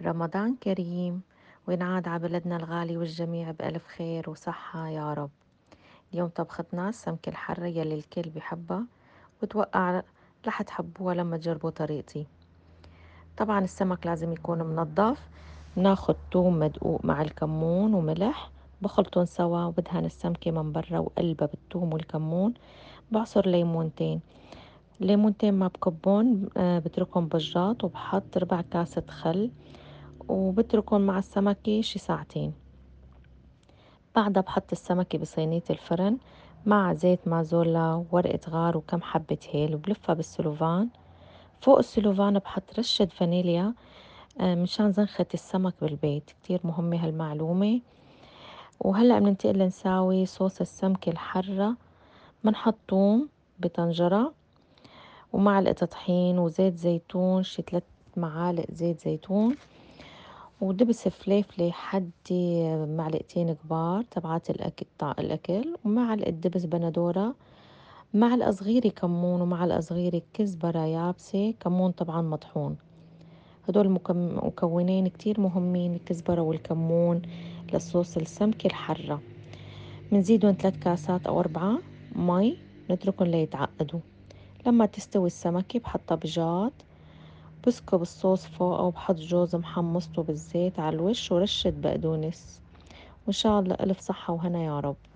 رمضان كريم، وينعاد على بلدنا الغالي والجميع بألف خير وصحة يا رب. اليوم طبختنا السمك الحرة يلي الكل بيحبها، وتوقع رح تحبوها لما تجربوا طريقتي. طبعا السمك لازم يكون منضف. بناخد توم مدقوق مع الكمون وملح، بخلطن سوا وبدهن السمكة من برا وقلبها بالثوم والكمون. بعصر ليمونتين ما بكبون، بتركهم بالجاط وبحط ربع كاسة خل، وبتركهم مع السمكة شي ساعتين. بعدها بحط السمكة بصينية الفرن مع زيت مازولا وورقة غار وكم حبة هيل، وبلفها بالسلوفان. فوق السلوفان بحط رشة فانيليا، مشان زنخة السمك بالبيت. كتير مهمة هالمعلومة. وهلأ بننتقل لنساوي صوص السمكة الحرة. بنحط توم بطنجرة ومعلقة طحين وزيت زيتون، شي 3 معالق زيت زيتون، ودبس فليفلة حدي معلقتين كبار تبعات الأكل، ومعلقة دبس بندورة، معلقة صغيرة كمون، ومعلقة صغيرة كزبرة يابسة، كمون طبعا مطحون. هدول مكونين كتير مهمين، الكزبرة والكمون، لصوص السمكة الحرة. منزيدهم 3 كاسات أو 4 مي، نتركهم ليتعقدوا. لما تستوي السمكة بحطها بجاط، بسكب الصوص فوقه، وبحط جوز محمصته بالزيت على الوش ورشة بقدونس. وإن شاء الله ألف صحة وهنا يا رب.